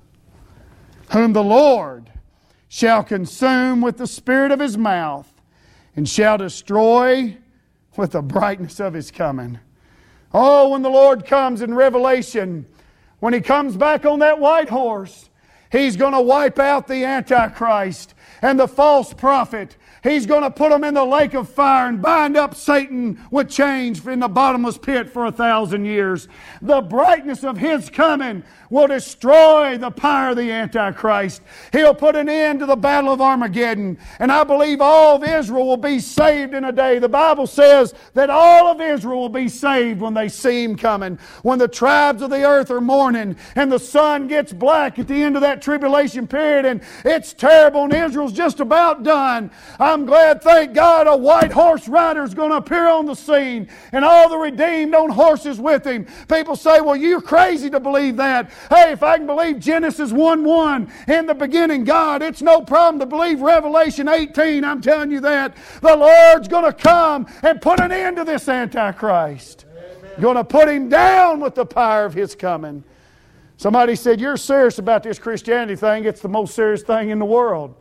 Whom the Lord shall consume with the spirit of His mouth, and shall destroy with the brightness of His coming. Oh, when the Lord comes in Revelation, when He comes back on that white horse, He's going to wipe out the Antichrist and the false prophet. He's going to put them in the lake of fire and bind up Satan with chains in the bottomless pit for 1,000 years. The brightness of His coming will destroy the power of the Antichrist. He'll put an end to the battle of Armageddon. And I believe all of Israel will be saved in a day. The Bible says that all of Israel will be saved when they see Him coming. When the tribes of the earth are mourning and the sun gets black at the end of that tribulation period and it's terrible and Israel's just about done. I'm glad, thank God, a white horse rider is going to appear on the scene and all the redeemed on horses with Him. People say, well, you're crazy to believe that. Hey, if I can believe Genesis 1:1, in the beginning God, it's no problem to believe Revelation 18. I'm telling you that. The Lord's going to come and put an end to this Antichrist. Amen. Going to put him down with the power of His coming. Somebody said, you're serious about this Christianity thing. It's the most serious thing in the world.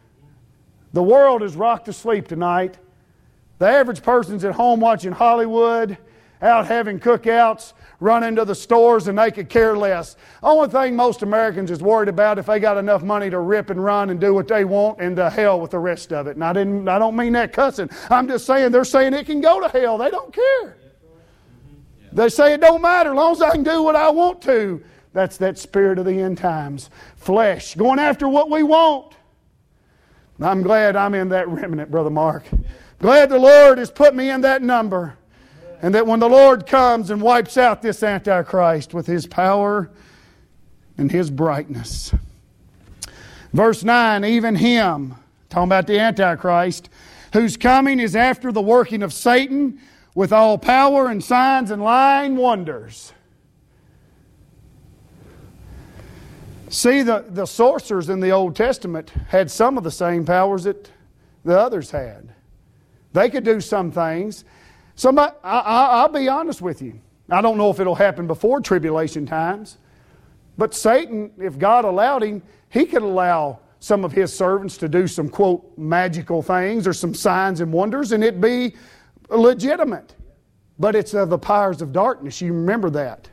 The world is rocked to sleep tonight. The average person's at home watching Hollywood, out having cookouts, running to the stores, and they could care less. Only thing most Americans is worried about if they got enough money to rip and run and do what they want, and to hell with the rest of it. And I don't mean that cussing. I'm just saying they're saying it can go to hell. They don't care. They say it don't matter as long as I can do what I want to. That's that spirit of the end times. Flesh, going after what we want. I'm glad I'm in that remnant, Brother Mark. Glad the Lord has put me in that number. And that when the Lord comes and wipes out this Antichrist with His power and His brightness. Verse 9, even him, talking about the Antichrist, whose coming is after the working of Satan with all power and signs and lying wonders. See, the sorcerers in the Old Testament had some of the same powers that the others had. They could do some things. I'll be honest with you. I don't know if it'll happen before tribulation times. But Satan, if God allowed him, he could allow some of his servants to do some, quote, magical things or some signs and wonders, and it'd be legitimate. But it's of the powers of darkness. You remember that.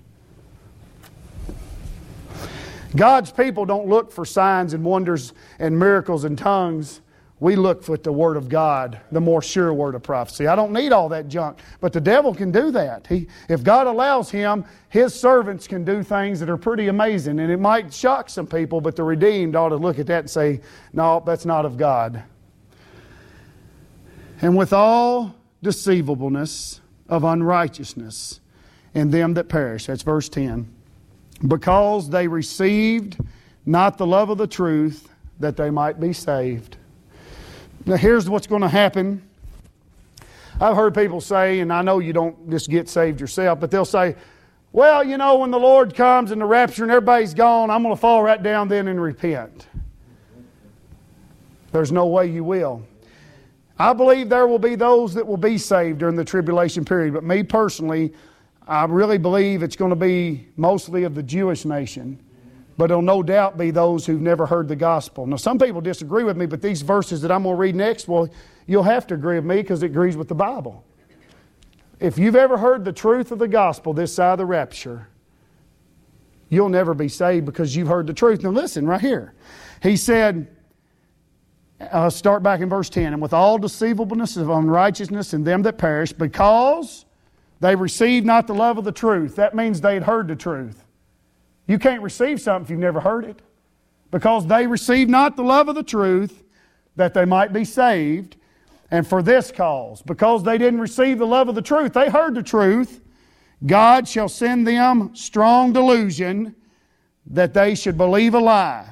God's people don't look for signs and wonders and miracles and tongues. We look for the Word of God, the more sure word of prophecy. I don't need all that junk. But the devil can do that. If God allows him, his servants can do things that are pretty amazing. And it might shock some people, but the redeemed ought to look at that and say, no, that's not of God. And with all deceivableness of unrighteousness in them that perish. That's verse 10. Because they received not the love of the truth, that they might be saved. Now here's what's going to happen. I've heard people say, and I know you don't just get saved yourself, but they'll say, well, you know, when the Lord comes and the rapture and everybody's gone, I'm going to fall right down then and repent. There's no way you will. I believe there will be those that will be saved during the tribulation period, but me personally, I really believe it's going to be mostly of the Jewish nation. But it'll no doubt be those who've never heard the gospel. Now, some people disagree with me, but these verses that I'm going to read next, well, you'll have to agree with me because it agrees with the Bible. If you've ever heard the truth of the gospel this side of the rapture, you'll never be saved because you've heard the truth. Now, listen right here. He said, start back in verse 10, and with all deceivableness of unrighteousness in them that perish, because they received not the love of the truth. That means they had heard the truth. You can't receive something if you've never heard it. Because they received not the love of the truth, that they might be saved. And for this cause, because they didn't receive the love of the truth, they heard the truth, God shall send them strong delusion that they should believe a lie.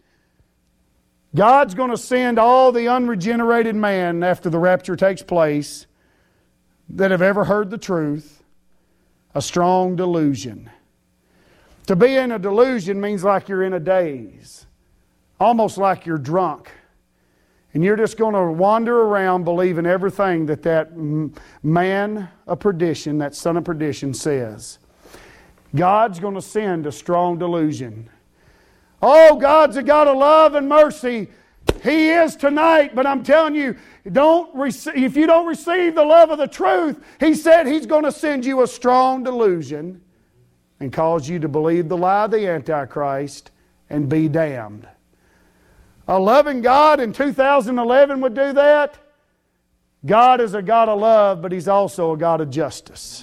God's going to send all the unregenerated man after the rapture takes place that have ever heard the truth a strong delusion. To be in a delusion means like you're in a daze. Almost like you're drunk. And you're just going to wander around believing everything that man of perdition, that son of perdition says. God's going to send a strong delusion. Oh, God's a God of love and mercy. He is tonight, but I'm telling you, if you don't receive the love of the truth, He said He's going to send you a strong delusion and cause you to believe the lie of the Antichrist and be damned. A loving God in 2011 would do that. God is a God of love, but He's also a God of justice.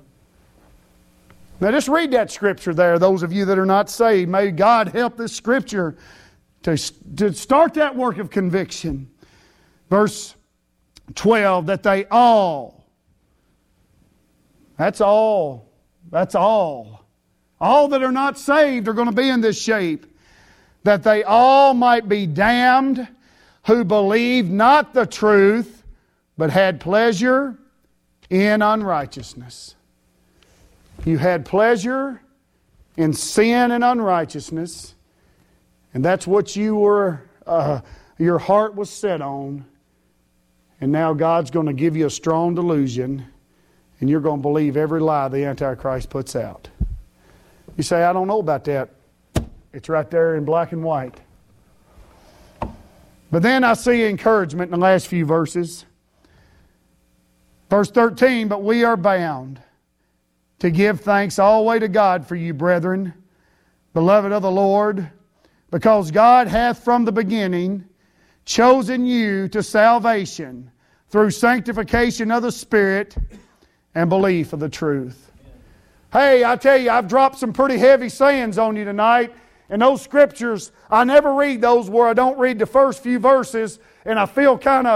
Now just read that scripture there, those of you that are not saved. May God help this scripture to start that work of conviction. Verse 12, that they all, that's all that are not saved are going to be in this shape, that they all might be damned who believed not the truth, but had pleasure in unrighteousness. You had pleasure in sin and unrighteousness, and that's what you were, your heart was set on. And now God's going to give you a strong delusion, and you're going to believe every lie the Antichrist puts out. You say, I don't know about that. It's right there in black and white. But then I see encouragement in the last few verses. Verse 13, but we are bound to give thanks always to God for you, brethren, beloved of the Lord, because God hath from the beginning chosen you to salvation through sanctification of the Spirit and belief of the truth. Hey, I tell you, I've dropped some pretty heavy sayings on you tonight. And those scriptures, I never read those where I don't read the first few verses and I feel kind of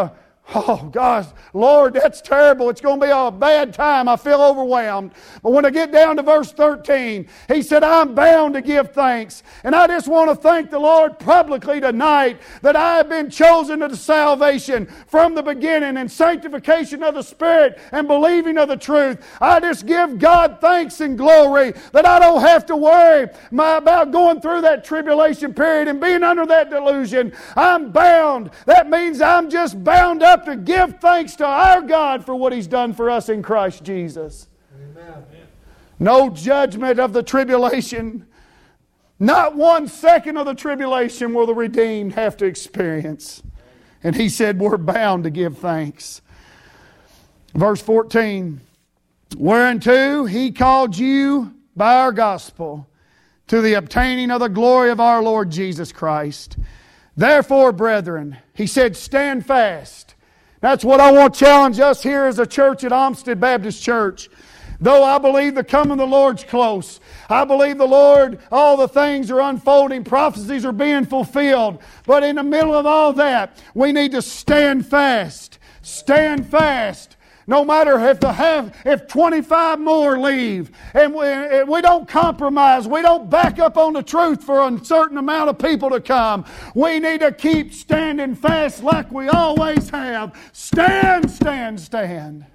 Oh, gosh, Lord, that's terrible. It's going to be a bad time. I feel overwhelmed. But when I get down to verse 13, he said, I'm bound to give thanks. And I just want to thank the Lord publicly tonight that I have been chosen to salvation from the beginning and sanctification of the Spirit and believing of the truth. I just give God thanks and glory that I don't have to worry about going through that tribulation period and being under that delusion. I'm bound. That means I'm just bound up to give thanks to our God for what He's done for us in Christ Jesus. Amen. No judgment of the tribulation. Not 1 second of the tribulation will the redeemed have to experience. And he said we're bound to give thanks. Verse 14. Whereunto He called you by our gospel to the obtaining of the glory of our Lord Jesus Christ. Therefore, brethren, he said, stand fast. That's what I want to challenge us here as a church at Olmsted Baptist Church. Though I believe the coming of the Lord's close, I believe the Lord, all the things are unfolding, prophecies are being fulfilled. But in the middle of all that, we need to stand fast. Stand fast. No matter if 25 more leave, and we don't compromise, we don't back up on the truth for a certain amount of people to come. We need to keep standing fast like we always have. Stand, stand, stand.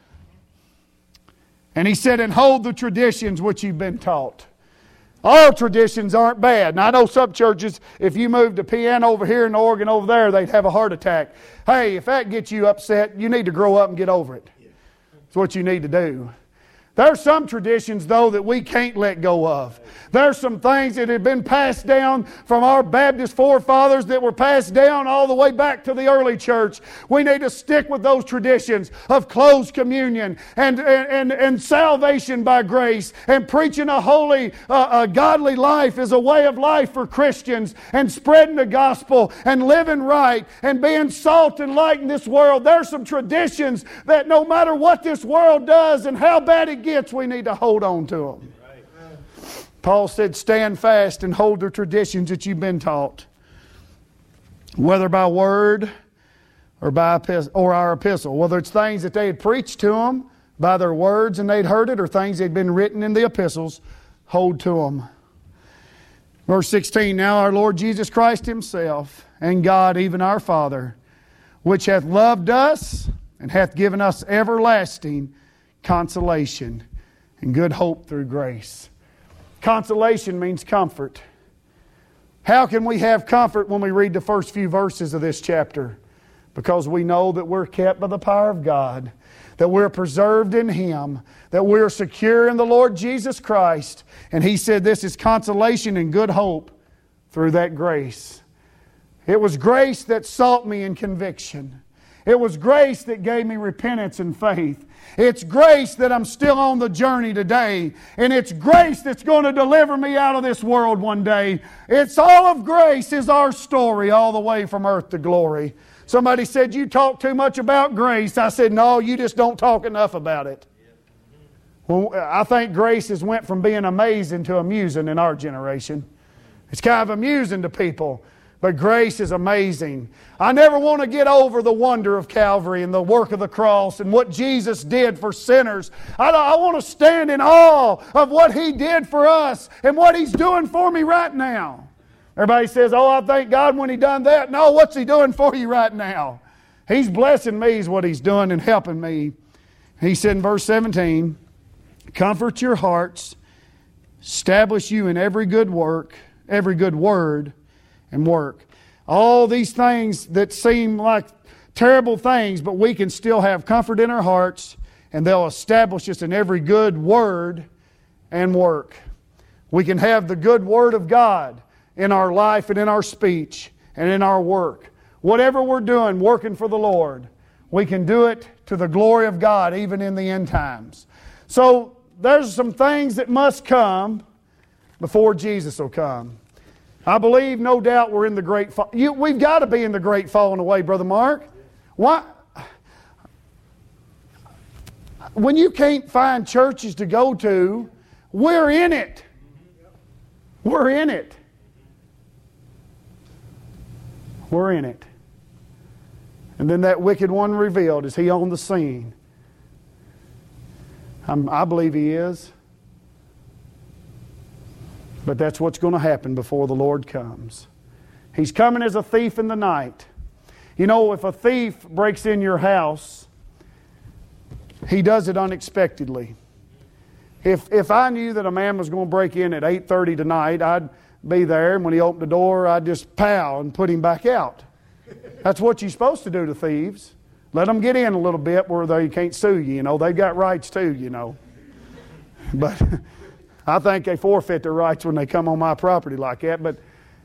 And he said, and hold the traditions which you've been taught. All traditions aren't bad. Now I know some churches, if you moved the piano over here and the organ over there, they'd have a heart attack. Hey, if that gets you upset, you need to grow up and get over it. That's what you need to do. There's some traditions, though, that we can't let go of. There's some things that have been passed down from our Baptist forefathers that were passed down all the way back to the early church. We need to stick with those traditions of closed communion and salvation by grace and preaching a holy, godly life as a way of life for Christians and spreading the gospel and living right and being salt and light in this world. There's some traditions that no matter what this world does and how bad it gets, we need to hold on to them. Right. Paul said, stand fast and hold the traditions that you've been taught, whether by word or by our epistle. Whether it's things that they had preached to them by their words and they'd heard it, or things that had been written in the epistles, hold to them. Verse 16, now our Lord Jesus Christ Himself and God, even our Father, which hath loved us and hath given us everlasting consolation and good hope through grace. Consolation means comfort. How can we have comfort when we read the first few verses of this chapter? Because we know that we're kept by the power of God, that we're preserved in Him, that we're secure in the Lord Jesus Christ. And He said this is consolation and good hope through that grace. It was grace that sought me in conviction. It was grace that gave me repentance and faith. It's grace that I'm still on the journey today. And it's grace that's going to deliver me out of this world one day. It's all of grace is our story all the way from earth to glory. Somebody said, you talk too much about grace. I said, no, you just don't talk enough about it. Well, I think grace has went from being amazing to amusing in our generation. It's kind of amusing to people. But grace is amazing. I never want to get over the wonder of Calvary and the work of the cross and what Jesus did for sinners. I want to stand in awe of what He did for us and what He's doing for me right now. Everybody says, oh, I thank God when He done that. No, what's He doing for you right now? He's blessing me is what He's doing and helping me. He said in verse 17, comfort your hearts, establish you in every good work, every good word, and work. All these things that seem like terrible things, but we can still have comfort in our hearts, and they'll establish us in every good word and work. We can have the good word of God in our life and in our speech and in our work. Whatever we're doing, working for the Lord, we can do it to the glory of God, even in the end times. So there's some things that must come before Jesus will come. I believe, no doubt, we're in the great fall. We've got to be in the great falling away, Brother Mark. Why? When you can't find churches to go to, we're in it. We're in it. We're in it. And then that wicked one revealed. Is he on the scene? I believe he is. But that's what's going to happen before the Lord comes. He's coming as a thief in the night. You know, if a thief breaks in your house, he does it unexpectedly. If I knew that a man was going to break in at 8:30 tonight, I'd be there, and when he opened the door, I'd just pow and put him back out. That's what you're supposed to do to thieves. Let them get in a little bit where they can't sue you. You know, they've got rights too, you know. But I think they forfeit their rights when they come on my property like that. But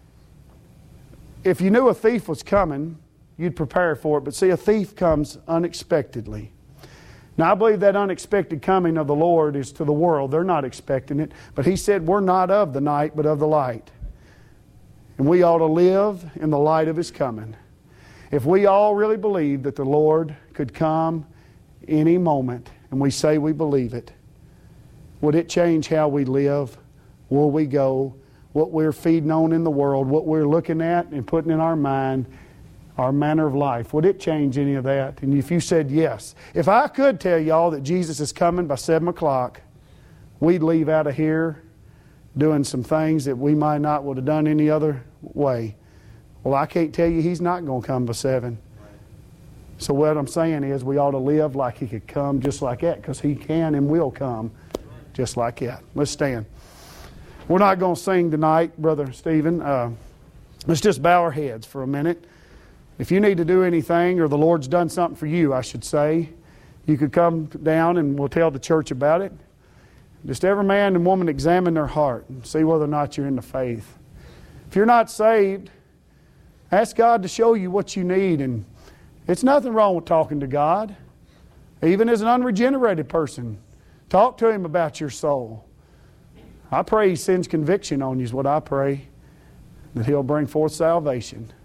if you knew a thief was coming, you'd prepare for it. But see, a thief comes unexpectedly. Now, I believe that unexpected coming of the Lord is to the world. They're not expecting it. But He said we're not of the night, but of the light. And we ought to live in the light of His coming. If we all really believe that the Lord could come any moment, and we say we believe it, would it change how we live, where we go, what we're feeding on in the world, what we're looking at and putting in our mind, our manner of life? Would it change any of that? And if you said yes. If I could tell y'all that Jesus is coming by 7 o'clock, we'd leave out of here doing some things that we might not would have done any other way. Well, I can't tell you He's not going to come by 7. So what I'm saying is we ought to live like He could come just like that, because He can and will come just like that. Let's stand. We're not going to sing tonight, Brother Stephen. Let's just bow our heads for a minute. If you need to do anything, or the Lord's done something for you, I should say, you could come down and we'll tell the church about it. Just every man and woman examine their heart and see whether or not you're in the faith. If you're not saved, ask God to show you what you need. And it's nothing wrong with talking to God. Even as an unregenerated person, talk to Him about your soul. I pray He sends conviction on you is what I pray, that He'll bring forth salvation.